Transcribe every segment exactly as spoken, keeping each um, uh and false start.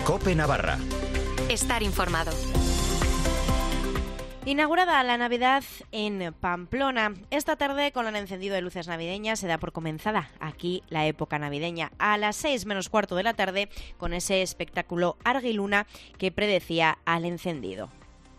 COPE Navarra. Estar informado. Inaugurada la Navidad en Pamplona. Esta tarde, con el encendido de luces navideñas, se da por comenzada aquí la época navideña. A las seis menos cuarto de la tarde, con ese espectáculo Argiluna que predecía al encendido.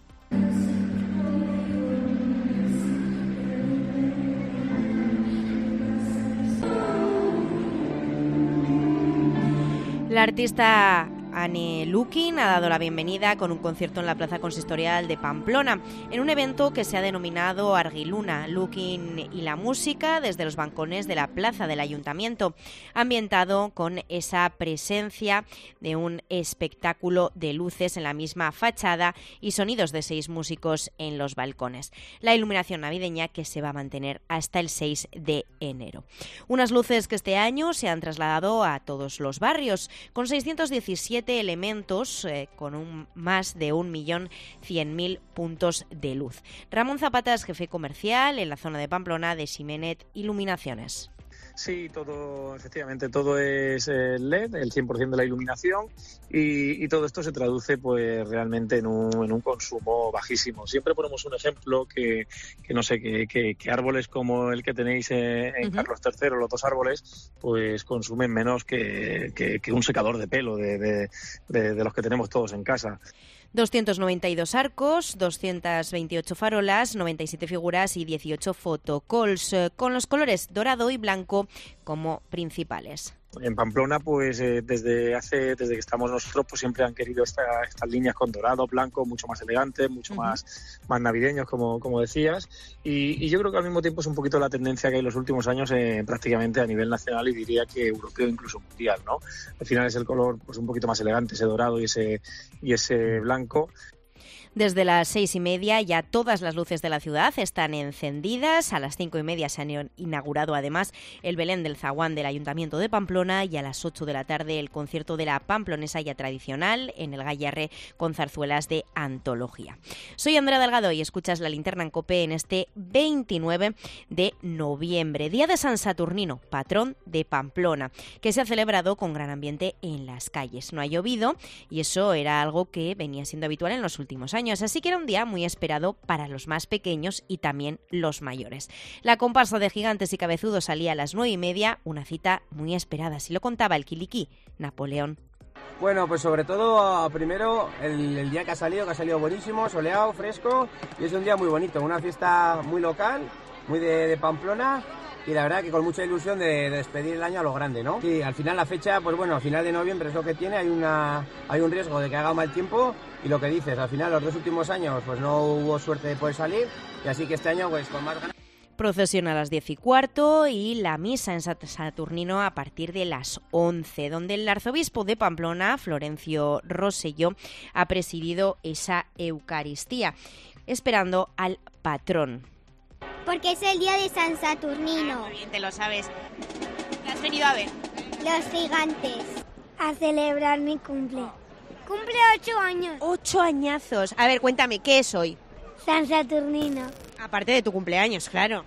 La artista Anne Lukin ha dado la bienvenida con un concierto en la Plaza Consistorial de Pamplona, en un evento que se ha denominado Argiluna. Lukin y la música desde los balcones de la plaza del Ayuntamiento, ambientado con esa presencia de un espectáculo de luces en la misma fachada y sonidos de seis músicos en los balcones. La iluminación navideña que se va a mantener hasta el seis de enero. Unas luces que este año se han trasladado a todos los barrios, con seiscientos diecisiete elementos eh, con un, más de un millón cien mil puntos de luz. Ramón Zapata es jefe comercial en la zona de Pamplona de Ximenet Iluminaciones. Sí, todo, efectivamente, todo es L E D, el cien por ciento de la iluminación, y, y todo esto se traduce pues realmente en un, en un consumo bajísimo. Siempre ponemos un ejemplo que, que no sé, que, que, que árboles como el que tenéis en, en uh-huh. Carlos tercero, los dos árboles, pues consumen menos que, que, que un secador de pelo de, de, de, de los que tenemos todos en casa. doscientos noventa y dos arcos, doscientas veintiocho farolas, noventa y siete figuras y dieciocho photocalls, con los colores dorado y blanco como principales. En Pamplona, pues eh, desde hace desde que estamos nosotros, pues siempre han querido esta, estas líneas con dorado, blanco, mucho más elegantes, mucho uh-huh. más, más navideños, como, como decías. Y, y yo creo que al mismo tiempo es un poquito la tendencia que hay en los últimos años eh, prácticamente a nivel nacional y diría que europeo, incluso mundial, ¿no? Al final es el color pues un poquito más elegante, ese dorado y ese, y ese blanco. Desde las seis y media ya todas las luces de la ciudad están encendidas. A las cinco y media se han inaugurado además el Belén del Zaguán del Ayuntamiento de Pamplona y a las ocho de la tarde el concierto de la pamplonesa ya tradicional en el Gallarre con zarzuelas de antología. Soy Andrea Delgado y escuchas La Linterna en COPE en este veintinueve de noviembre, día de San Saturnino, patrón de Pamplona, que se ha celebrado con gran ambiente en las calles. No ha llovido y eso era algo que venía siendo habitual en los últimos años. Años, así que era un día muy esperado para los más pequeños y también los mayores. La comparsa de gigantes y cabezudos salía a las nueve y media, una cita muy esperada, así lo contaba el Quiliquí, Napoleón. Bueno, pues sobre todo, primero, el, el día que ha salido, que ha salido buenísimo, soleado, fresco, y es un día muy bonito, una fiesta muy local, muy de, de Pamplona, y la verdad que con mucha ilusión de, de despedir el año a lo grande, ¿no? Sí, al final la fecha, pues bueno, a final de noviembre es lo que tiene, hay una hay un riesgo de que haga mal tiempo, y lo que dices, al final los dos últimos años pues no hubo suerte de poder salir, y así que este año pues con más ganas. Procesión a las diez y cuarto y la misa en Saturnino a partir de las once, donde el arzobispo de Pamplona, Florencio Rosselló, ha presidido esa Eucaristía, esperando al patrón. Porque es el día de San Saturnino. Ah, muy bien, te lo sabes. ¿Qué has venido a ver? Los gigantes. A celebrar mi cumple. Cumple ocho años. Ocho añazos. A ver, cuéntame, ¿qué es hoy? San Saturnino. Aparte de tu cumpleaños, claro.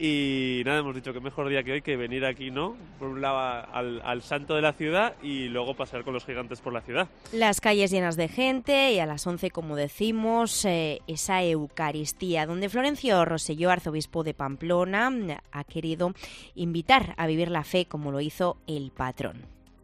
Y nada, hemos dicho que mejor día que hoy que venir aquí, ¿no? Por un lado al, al santo de la ciudad y luego pasear con los gigantes por la ciudad. Las calles llenas de gente y a las once, como decimos, eh, esa Eucaristía, donde Florencio Rosselló, arzobispo de Pamplona, ha querido invitar a vivir la fe como lo hizo el patrón.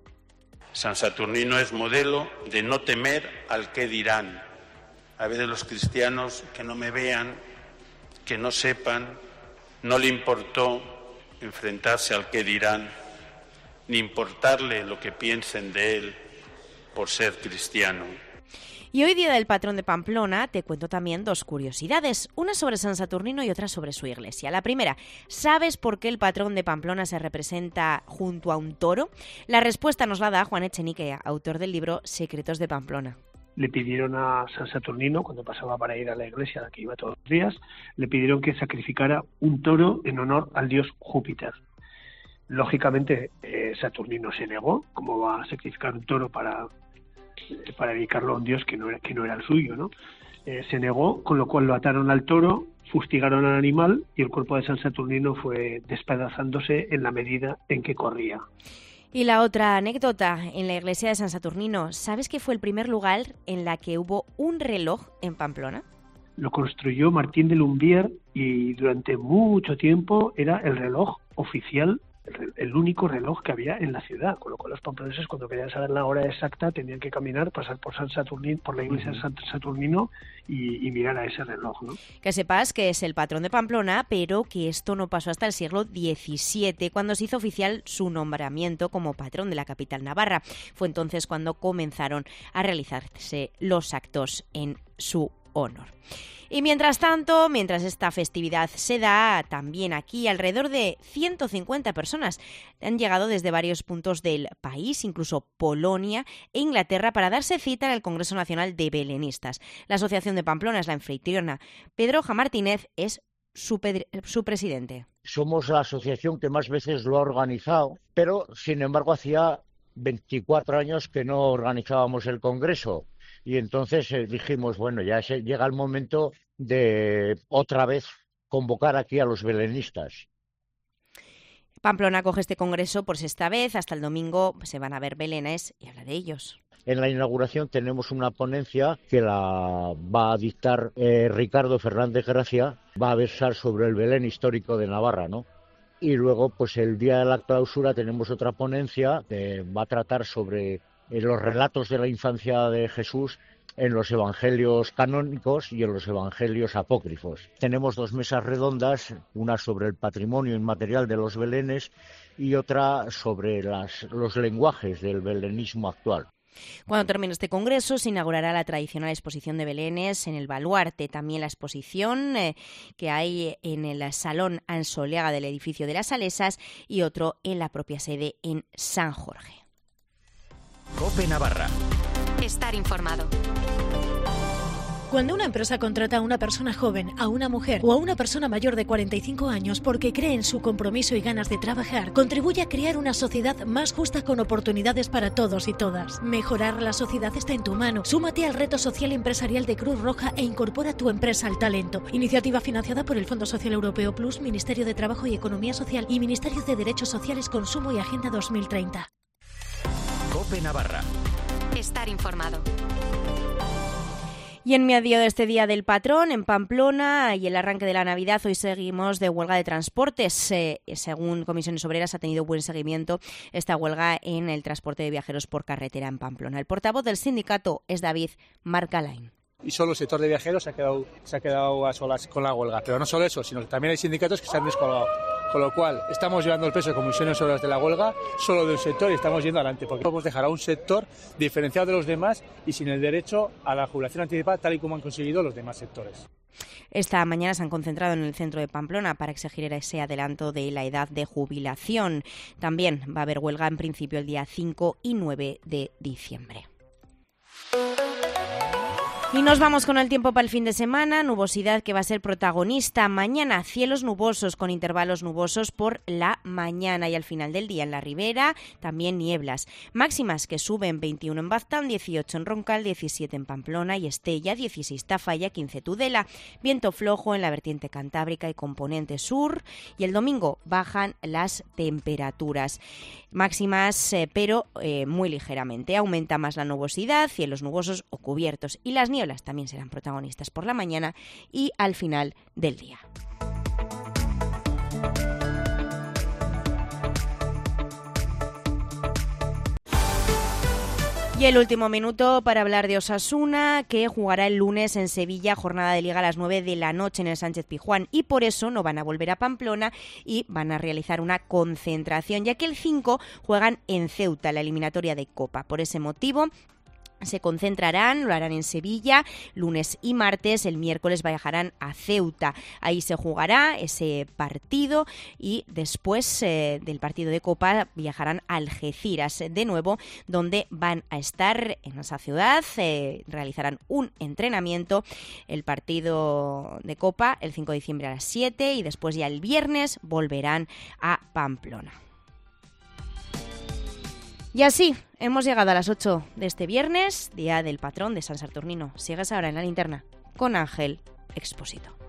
San Saturnino es modelo de no temer al qué dirán. A veces los cristianos que no me vean, que no sepan, no le importó enfrentarse al qué dirán, ni importarle lo que piensen de él por ser cristiano. Y hoy, día del patrón de Pamplona, te cuento también dos curiosidades, una sobre San Saturnino y otra sobre su iglesia. La primera, ¿sabes por qué el patrón de Pamplona se representa junto a un toro? La respuesta nos la da Juan Echenique, autor del libro Secretos de Pamplona. Le pidieron a San Saturnino, cuando pasaba para ir a la iglesia, a la que iba todos los días, le pidieron que sacrificara un toro en honor al dios Júpiter. Lógicamente, eh, Saturnino se negó. ¿Cómo va a sacrificar un toro para, eh, para dedicarlo a un dios que no era, que no era el suyo, ¿no? Eh, se negó, con lo cual lo ataron al toro, fustigaron al animal y el cuerpo de San Saturnino fue despedazándose en la medida en que corría. Y la otra anécdota, en la iglesia de San Saturnino, ¿sabes que fue el primer lugar en la que hubo un reloj en Pamplona? Lo construyó Martín de Lumbier y durante mucho tiempo era el reloj oficial, el, el único reloj que había en la ciudad, con lo cual los pamploneses cuando querían saber la hora exacta tenían que caminar, pasar por San Saturnino, por la iglesia de San Saturnino y, y mirar a ese reloj, ¿no? Que sepas que es el patrón de Pamplona, pero que esto no pasó hasta el siglo diecisiete, cuando se hizo oficial su nombramiento como patrón de la capital navarra. Fue entonces cuando comenzaron a realizarse los actos en su honor. Y mientras tanto, mientras esta festividad se da, también aquí alrededor de ciento cincuenta personas han llegado desde varios puntos del país, incluso Polonia e Inglaterra, para darse cita en el Congreso Nacional de Belenistas. La Asociación de Pamplona es la anfitriona. Pedro J. Martínez es su, su presidente. Somos la asociación que más veces lo ha organizado, pero sin embargo hacía veinticuatro años que no organizábamos el Congreso. Y entonces eh, dijimos, bueno, ya se, llega el momento de otra vez convocar aquí a los belenistas. Pamplona acoge este congreso por sexta vez. Hasta el domingo se van a ver belenes y habla de ellos. En la inauguración tenemos una ponencia que la va a dictar eh, Ricardo Fernández Gracia. Va a versar sobre el Belén histórico de Navarra, ¿no? Y luego, pues el día de la clausura tenemos otra ponencia que va a tratar sobre en los relatos de la infancia de Jesús en los evangelios canónicos y en los evangelios apócrifos. Tenemos dos mesas redondas, una sobre el patrimonio inmaterial de los belenes y otra sobre las, los lenguajes del belenismo actual. Cuando termine este congreso se inaugurará la tradicional exposición de belenes en el Baluarte, también la exposición eh, que hay en el Salón Ansoleaga del edificio de las Salesas y otro en la propia sede en San Jorge. COPE Navarra. Estar informado. Cuando una empresa contrata a una persona joven, a una mujer o a una persona mayor de cuarenta y cinco años porque cree en su compromiso y ganas de trabajar, contribuye a crear una sociedad más justa con oportunidades para todos y todas. Mejorar la sociedad está en tu mano. Súmate al reto social empresarial de Cruz Roja e incorpora tu empresa al talento. Iniciativa financiada por el Fondo Social Europeo Plus, Ministerio de Trabajo y Economía Social y Ministerio de Derechos Sociales, Consumo y Agenda dos mil treinta. COPE Navarra. Estar informado. Y en medio de este Día del Patrón, en Pamplona y el arranque de la Navidad, hoy seguimos de huelga de transportes. Eh, según Comisiones Obreras, ha tenido buen seguimiento esta huelga en el transporte de viajeros por carretera en Pamplona. El portavoz del sindicato es David Marcalain. Y solo el sector de viajeros se ha quedado, se ha quedado a solas con la huelga. Pero no solo eso, sino que también hay sindicatos que se han descolgado. Con lo cual, estamos llevando el peso de comisiones obreras de la huelga solo de un sector y estamos yendo adelante. Porque podemos dejar a un sector diferenciado de los demás y sin el derecho a la jubilación anticipada, tal y como han conseguido los demás sectores. Esta mañana se han concentrado en el centro de Pamplona para exigir ese adelanto de la edad de jubilación. También va a haber huelga en principio el día cinco y nueve de diciembre. Y nos vamos con el tiempo para el fin de semana. Nubosidad que va a ser protagonista. Mañana cielos nubosos con intervalos nubosos por la mañana y al final del día en la ribera también nieblas. Máximas que suben: veintiuno en Baztán, dieciocho en Roncal, diecisiete en Pamplona y Estella, dieciséis Tafalla, quince Tudela. Viento flojo en la vertiente cantábrica y componente sur. Y el domingo bajan las temperaturas. Máximas, eh, pero eh, muy ligeramente. Aumenta más la nubosidad, cielos nubosos o cubiertos. Y las nieblas también serán protagonistas por la mañana y al final del día. Y el último minuto para hablar de Osasuna, que jugará el lunes en Sevilla, jornada de Liga a las nueve de la noche en el Sánchez Pizjuán, y por eso no van a volver a Pamplona y van a realizar una concentración, ya que el cinco juegan en Ceuta, la eliminatoria de Copa. Por ese motivo se concentrarán, lo harán en Sevilla, lunes y martes. El miércoles viajarán a Ceuta. Ahí se jugará ese partido y después eh, del partido de Copa viajarán a Algeciras de nuevo, donde van a estar en esa ciudad. Eh, realizarán un entrenamiento. El partido de Copa el cinco de diciembre a las siete y después ya el viernes volverán a Pamplona. Y así hemos llegado a las ocho de este viernes, día del patrón de San Saturnino. Sigues ahora en la linterna con Ángel Expósito.